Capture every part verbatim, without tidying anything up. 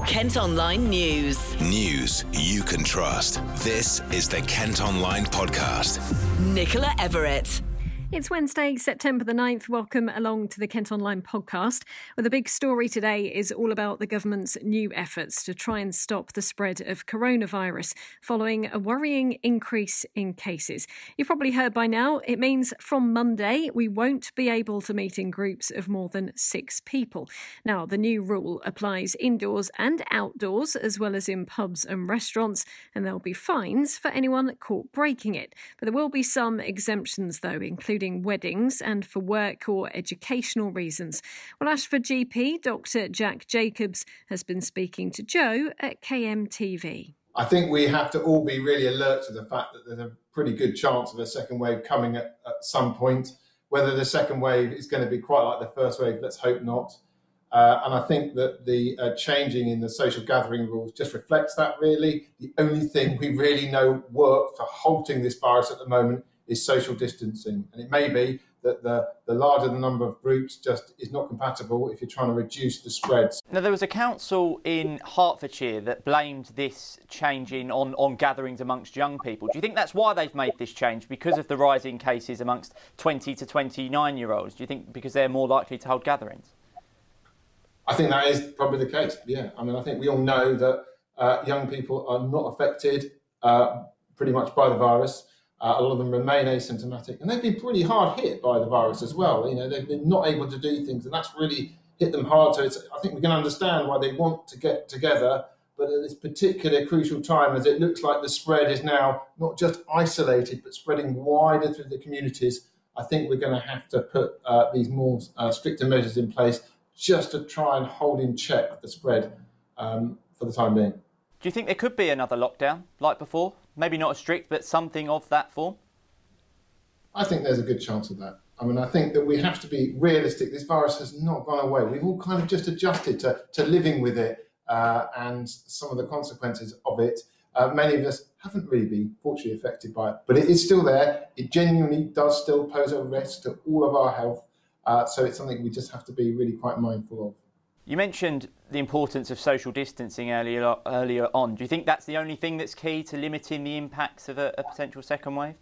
Kent Online News. News you can trust. This is the Kent Online Podcast. Nicola Everett. It's Wednesday, September the ninth. Welcome along to the Kent Online Podcast. Well, the big story today is all about the government's new efforts to try and stop the spread of coronavirus following a worrying increase in cases. You've probably heard by now, it means from Monday we won't be able to meet in groups of more than six people. Now, the new rule applies indoors and outdoors, as well as in pubs and restaurants, and there'll be fines for anyone caught breaking it. But there will be some exemptions, though, including weddings and for work or educational reasons. Well, Ashford G P Doctor Jack Jacobs has been speaking to Joe at K M T V. I think we have to all be really alert to the fact that there's a pretty good chance of a second wave coming at, at some point. Whether the second wave is going to be quite like the first wave, let's hope not. Uh, and I think that the uh, changing in the social gathering rules just reflects that, really. The only thing we really know works for halting this virus at the moment is social distancing. And it may be that the, the larger the number of groups just is not compatible if you're trying to reduce the spreads. Now, there was a council in Hertfordshire that blamed this change in on, on gatherings amongst young people. Do you think that's why they've made this change, because of the rising cases amongst twenty to twenty-nine-year-olds? Do you think because they're more likely to hold gatherings? I think that is probably the case, yeah. I mean, I think we all know that uh, young people are not affected uh, pretty much by the virus. Uh, a lot of them remain asymptomatic, and they've been pretty hard hit by the virus as well. You know, they've been not able to do things, and that's really hit them hard. So it's, I think we can understand why they want to get together, but at this particular crucial time, as it looks like the spread is now not just isolated, but spreading wider through the communities, I think we're going to have to put uh, these more uh, stricter measures in place just to try and hold in check the spread um, for the time being. Do you think there could be another lockdown like before? Maybe not as strict, but something of that form? I think there's a good chance of that. I mean, I think that we have to be realistic. This virus has not gone away. We've all kind of just adjusted to, to living with it uh, and some of the consequences of it. Uh, many of us haven't really been fortunately affected by it, but it is still there. It genuinely does still pose a risk to all of our health. Uh, so it's something we just have to be really quite mindful of. You mentioned the importance of social distancing earlier earlier on. Do you think that's the only thing that's key to limiting the impacts of a, a potential second wave?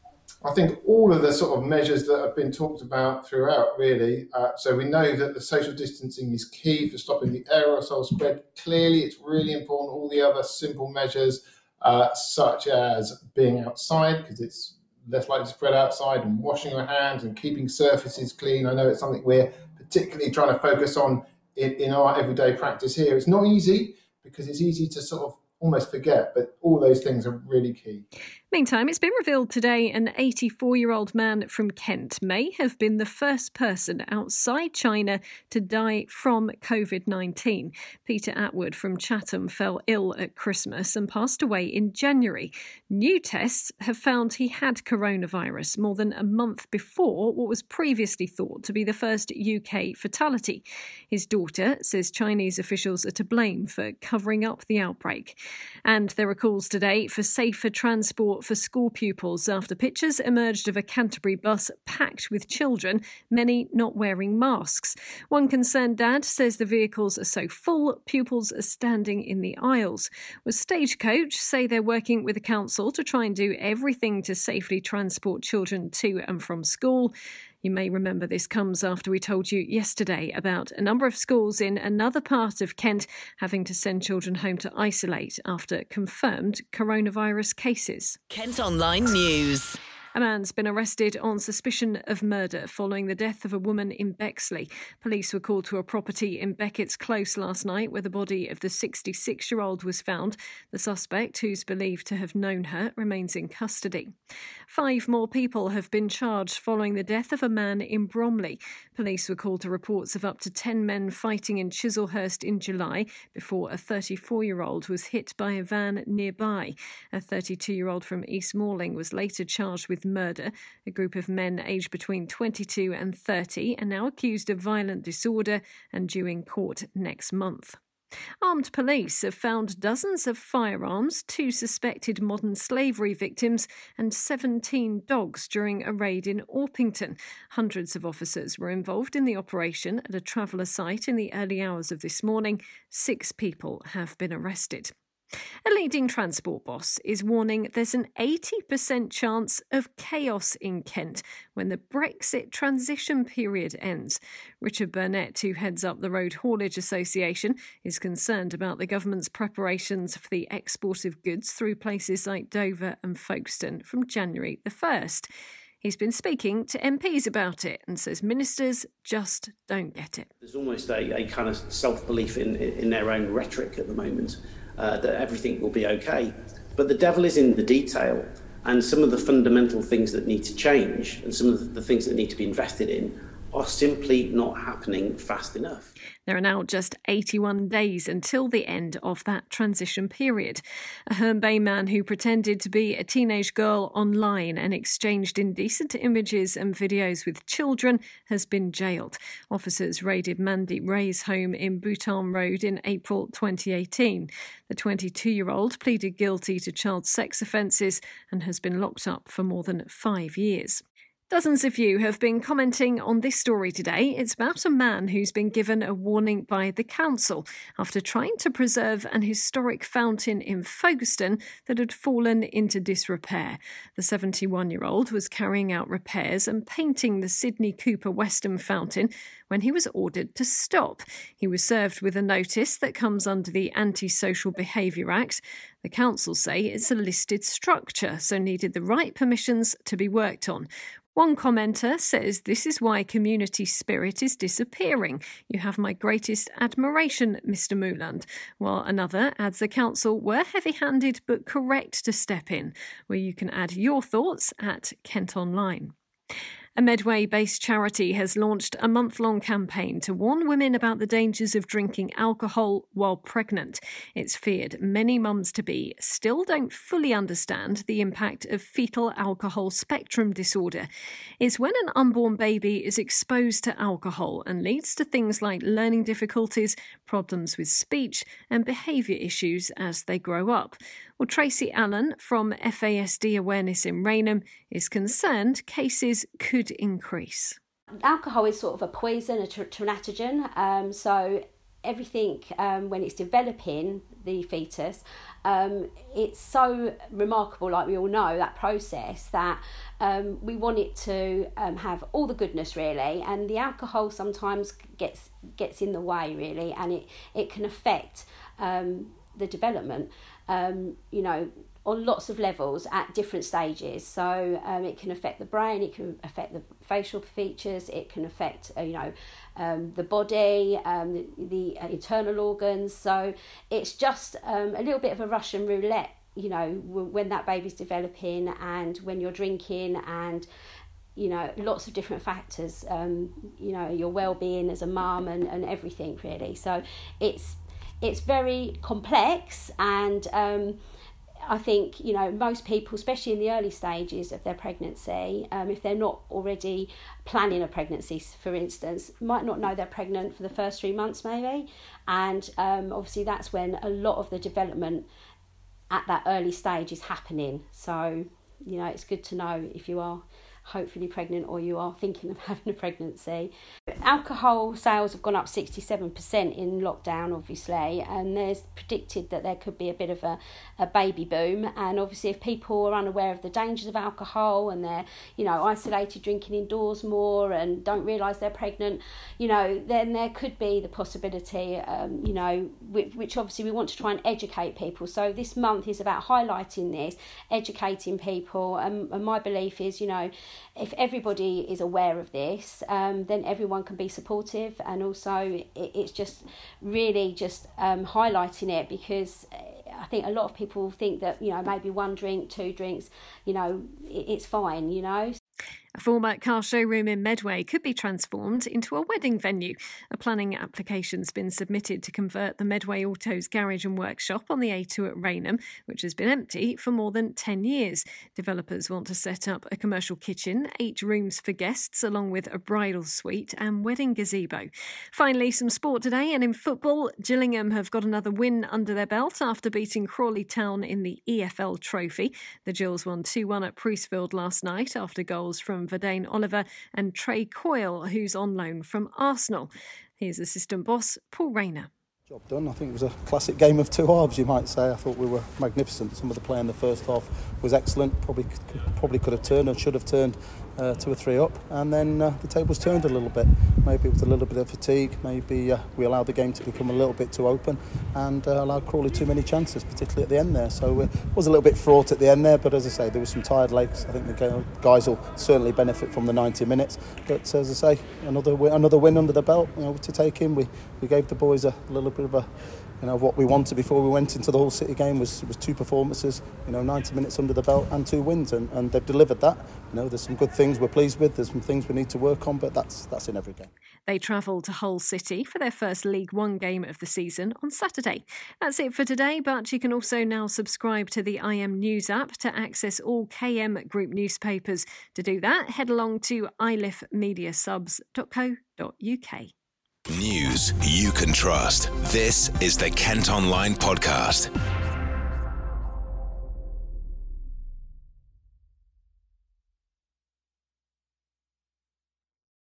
I think all of the sort of measures that have been talked about throughout, really. Uh, so we know that the social distancing is key for stopping the aerosol spread. Clearly, it's really important. All the other simple measures, uh, such as being outside, because it's less likely to spread outside, and washing your hands and keeping surfaces clean. I know it's something we're particularly trying to focus on In, in our everyday practice here. It's not easy because it's easy to sort of almost forget, but all those things are really key. Meantime, it's been revealed today an eighty-four-year-old man from Kent may have been the first person outside China to die from covid nineteen. Peter Atwood from Chatham fell ill at Christmas and passed away in January. New tests have found he had coronavirus more than a month before what was previously thought to be the first U K fatality. His daughter says Chinese officials are to blame for covering up the outbreak. And there are calls today for safer transport for school pupils after pictures emerged of a Canterbury bus packed with children, many not wearing masks. One concerned dad says the vehicles are so full, pupils are standing in the aisles. With Stagecoach say they're working with the council to try and do everything to safely transport children to and from school. You may remember this comes after we told you yesterday about a number of schools in another part of Kent having to send children home to isolate after confirmed coronavirus cases. Kent Online News. A man's been arrested on suspicion of murder following the death of a woman in Bexley. Police were called to a property in Beckett's Close last night where the body of the sixty-six-year-old was found. The suspect, who's believed to have known her, remains in custody. Five more people have been charged following the death of a man in Bromley. Police were called to reports of up to ten men fighting in Chislehurst in July before a thirty-four-year-old was hit by a van nearby. A thirty-two-year-old from East Malling was later charged with murder. A group of men aged between twenty-two and thirty are now accused of violent disorder and due in court next month. Armed police have found dozens of firearms, two suspected modern slavery victims and seventeen dogs during a raid in Orpington. Hundreds of officers were involved in the operation at a traveller site in the early hours of this morning. Six people have been arrested. A leading transport boss is warning there's an eighty percent chance of chaos in Kent when the Brexit transition period ends. Richard Burnett, who heads up the Road Haulage Association, is concerned about the government's preparations for the export of goods through places like Dover and Folkestone from January the first. He's been speaking to M Ps about it and says ministers just don't get it. There's almost a, a kind of self-belief in, in their own rhetoric at the moment. Uh, that everything will be okay. But the devil is in the detail, and some of the fundamental things that need to change and some of the things that need to be invested in are simply not happening fast enough. There are now just eighty-one days until the end of that transition period. A Herne Bay man who pretended to be a teenage girl online and exchanged indecent images and videos with children has been jailed. Officers raided Mandy Ray's home in Bhutan Road in April twenty eighteen. The twenty-two-year-old pleaded guilty to child sex offences and has been locked up for more than five years. Dozens of you have been commenting on this story today. It's about a man who's been given a warning by the council after trying to preserve an historic fountain in Folkestone that had fallen into disrepair. The seventy-one-year-old was carrying out repairs and painting the Sidney Cooper Western fountain when he was ordered to stop. He was served with a notice that comes under the Anti-Social Behaviour Act. The council say it's a listed structure, so needed the right permissions to be worked on. One commenter says this is why community spirit is disappearing. You have my greatest admiration, Mister Mooland. While another adds the council were heavy-handed but correct to step in, where you can add your thoughts at Kent Online. A Medway-based charity has launched a month-long campaign to warn women about the dangers of drinking alcohol while pregnant. It's feared many mums-to-be still don't fully understand the impact of fetal alcohol spectrum disorder. It's when an unborn baby is exposed to alcohol and leads to things like learning difficulties, problems with speech and behaviour issues as they grow up. Well, Tracy Allen from F A S D Awareness in Rainham is concerned cases could increase. Alcohol is sort of a poison, a teratogene, um, so everything um, when it's developing the fetus, um, it's so remarkable, like we all know, that process, that um, we want it to um, have all the goodness really, and the alcohol sometimes gets gets in the way really, and it, it can affect um, the development, um, you know, on lots of levels at different stages. So um, it can affect the brain, it can affect the facial features, it can affect, uh, you know, um, the body, um, the, the uh, internal organs. So it's just um, a little bit of a Russian roulette, you know, w- when that baby's developing and when you're drinking, and you know, lots of different factors, um, you know, your well-being as a mum and, and everything really. So it's it's very complex, and um, I think, you know, most people, especially in the early stages of their pregnancy, um, if they're not already planning a pregnancy, for instance, might not know they're pregnant for the first three months maybe. And um, obviously that's when a lot of the development at that early stage is happening. So, you know, it's good to know if you are hopefully pregnant or you are thinking of having a pregnancy. Alcohol sales have gone up sixty-seven percent in lockdown, obviously, and there's predicted that there could be a bit of a, a baby boom. And obviously if people are unaware of the dangers of alcohol and they're, you know, isolated, drinking indoors more and don't realise they're pregnant, you know, then there could be the possibility, um, you know, which, which obviously we want to try and educate people. So this month is about highlighting this, educating people, and, and my belief is, you know, if everybody is aware of this, um, then everyone can be supportive, and also it, it's just really just um, highlighting it, because I think a lot of people think that, you know, maybe one drink, two drinks, you know, it, it's fine, you know. A former car showroom in Medway could be transformed into a wedding venue. A planning application's been submitted to convert the Medway Autos garage and workshop on the A two at Rainham, which has been empty for more than ten years. Developers want to set up a commercial kitchen, eight rooms for guests, along with a bridal suite and wedding gazebo. Finally, some sport today, and in football, Gillingham have got another win under their belt after beating Crawley Town in the E F L Trophy. The Gills won two one at Priestfield last night after goals from Verdane Oliver and Trey Coyle, who's on loan from Arsenal. Here's assistant boss Paul Rayner. Job done. I think it was a classic game of two halves, you might say. I thought we were magnificent. Some of the play in the first half was excellent. Probably probably could have turned and should have turned uh, two or three up. And then uh, the tables turned a little bit. Maybe with a little bit of fatigue. Maybe uh, we allowed the game to become a little bit too open and uh, allowed Crawley too many chances, particularly at the end there. So uh, it was a little bit fraught at the end there. But as I say, there were some tired legs. I think the guys will certainly benefit from the ninety minutes. But as I say, another win, another win under the belt, you know, to take in. We we gave the boys a little bit of a, you know, what we wanted before we went into the Hull City game was was two performances, you know, ninety minutes under the belt and two wins, and, and they've delivered that. You know, there's some good things we're pleased with, there's some things we need to work on, but that's that's in every game. They travel to Hull City for their first League One game of the season on Saturday. That's it for today, but you can also now subscribe to the I M News app to access all K M Group newspapers. To do that, head along to i l i f media subs dot co dot u k. News you can trust. This is the Kent Online Podcast.